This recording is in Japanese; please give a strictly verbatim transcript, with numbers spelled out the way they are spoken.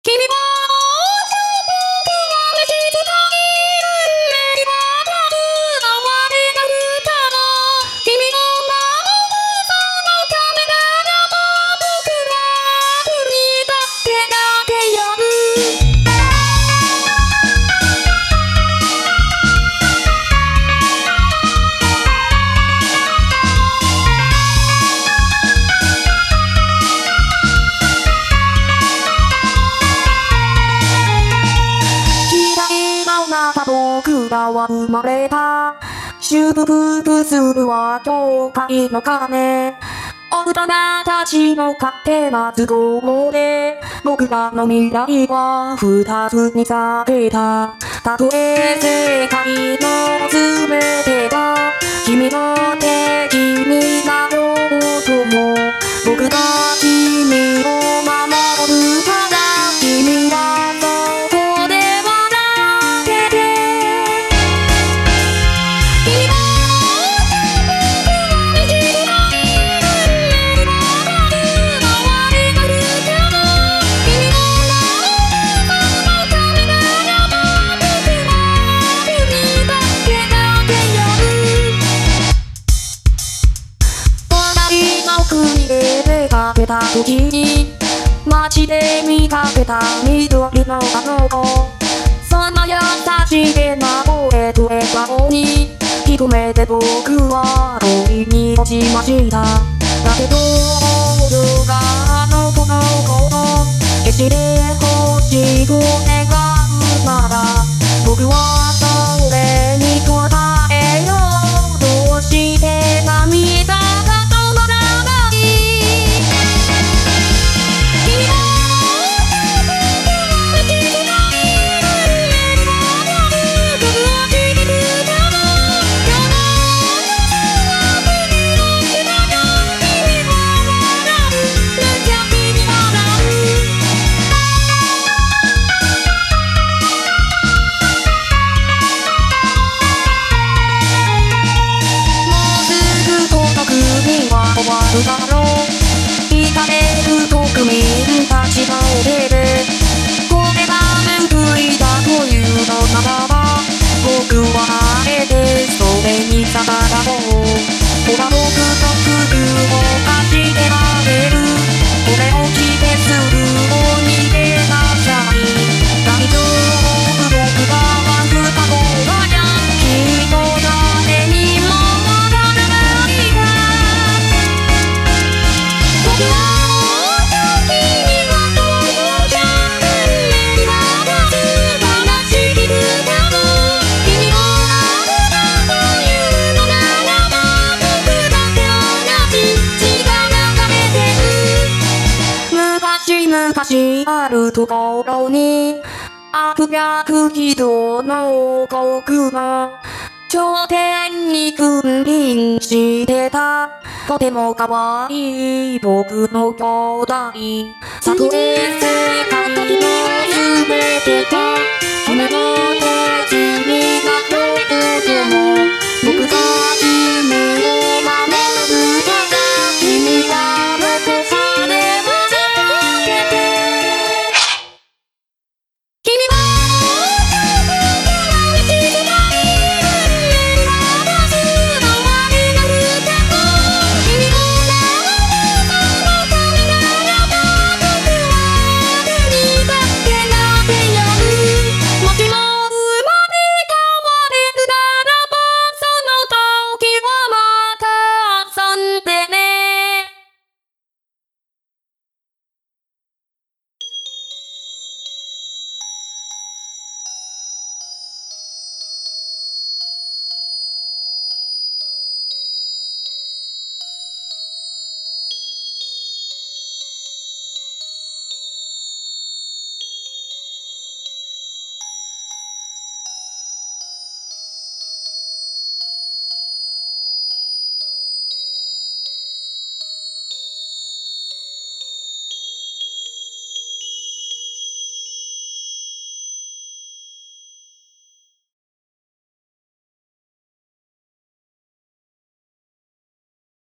君は僕らは生まれた祝福するは教会の鐘大人たちの勝手な都合で僕らの未来は二つに裂けたたとえ世界の全てが君の敵になろうとも僕が君を守るから君はかけた時に街で見かけた緑のあの子その優しげな声と笑顔に一目で僕は恋に落ちましただけど僕があの子のこと決して欲しく願うなら僕はそれに答えようどうして涙終わるだろう痛める国民たちの手でこれが報いだというのならば僕はあえてそれに逆らおうほら僕と服を貸してあげるこれを着てすぐに逃げなさい大丈夫僕がワンフタコがじゃきっと誰にもわからない僕はもう君にはどうじゃ目には立つ悲しき歌も君を愛だというのならば僕だって同じ血が流れてる昔々あるところに悪逆非道の王国が頂点に君臨してたとても可愛い僕の兄弟たとえ